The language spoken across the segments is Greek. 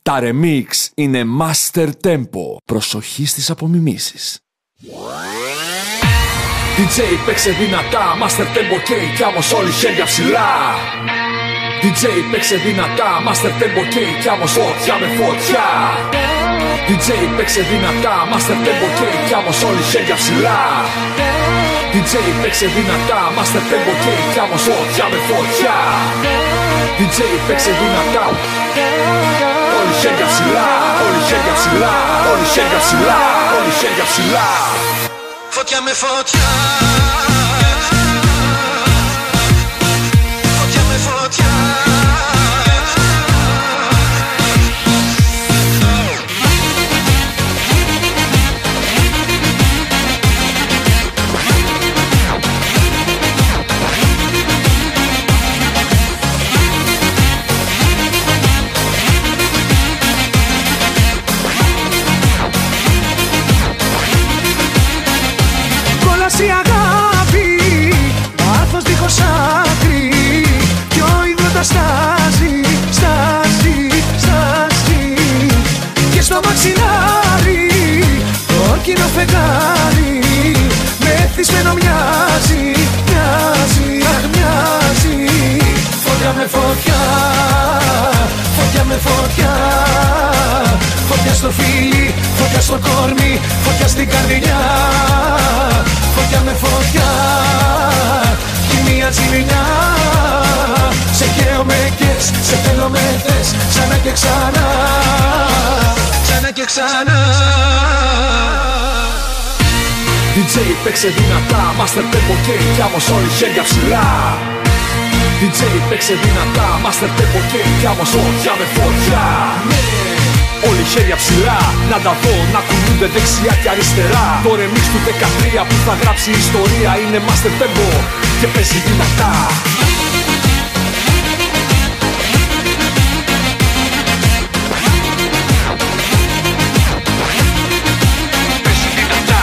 Τα remix είναι master tempo. Προσοχή στις απομιμήσεις. DJ παίξε δυνατά, master tempo και κι άμως όλοι χέρια ψηλά. DJ παίξε δυνατά, master tempo και κι άμως φωτιά με φωτιά. DJ παίξε δυνατά, master tempo και κι άμως όλοι χέρια ψηλά. DJ παίξε δυνατά, master tempo και κι άμως φωτιά με φωτιά. DJ παίξε δυνατά, όλοι χέρια ψηλά, όλοι χέρια ψηλά, όλοι χέρια ψηλά, όλοι χέρια ψηλά. Φωτιά με φωτιά, φωτιά με φωτιά. Η αγάπη, άρθος δίχως άκρη, κι ο ίδρυτας στάζει, στάζει, στάζει. Και στο μαξιλάρι, όρκινο φεγγάρι, μεθυσμένο μοιάζει, μοιάζει, αχ μοιάζει. Φωτιά με φωτιά, φωτιά με φωτιά. Φωτιά στο φίλι, φωτιά στο κόρμι, φωτιά στην καρδιά. Φωτιά με φωτιά, κι μία τσιμινιά. Σε καίω με κες, σε θέλω με θες, ξανά και ξανά, ξανά και ξανά. DJ παίξε δυνατά, master tempo και κι άμως όλοι χέρια ψηλά. DJ παίξε δυνατά, master tempo και κι άμως φωτιά με φωτιά. Όλοι χέρια ψηλά, να τα δω να κουνούνται δεξιά και αριστερά. Το remix του 13 που θα γράψει ιστορία είναι master tempo και παίζει δυνατά. Παίζει δυνατά.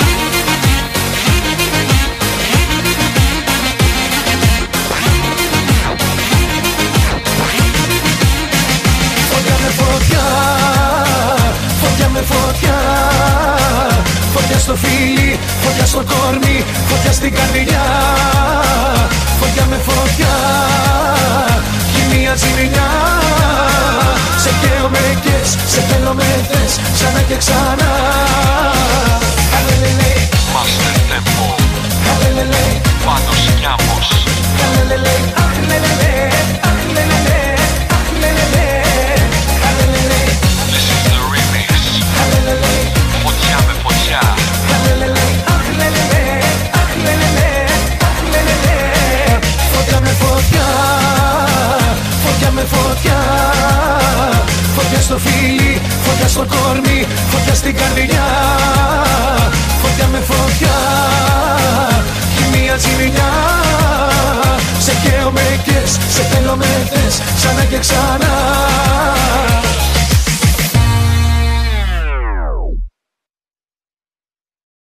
Φωτιά με φωτιά, φωτιά με φωτιά. Φωτιά στο φίλι, φωτιά στο κόρμι, φωτιά στην καρδιά. Φωτιά με φωτιά, κι μία τσιμινιά. Σε καίω με κες, σε θέλω με θες, ξανά και ξανά. Αλελελέ, Master Tempo, αλελελέ, Πάνος Κιάμος. αλελελέ, αχ λελελέ, αχ λελελέ, αχ λελελέ, αλελελέ, This is the remix. αλελελέ. Φωτιά με φωτιά. Φωτιά με φωτιά, φωτιά με φωτιά. Φωτιά στο φίλι, φωτιά στο κόρμι, φωτιά στην καρδιά. Φωτιά με φωτιά, κι μία τσιμινιά. Σε καίω με κες, σε θέλω με θες, ξανά και ξανά.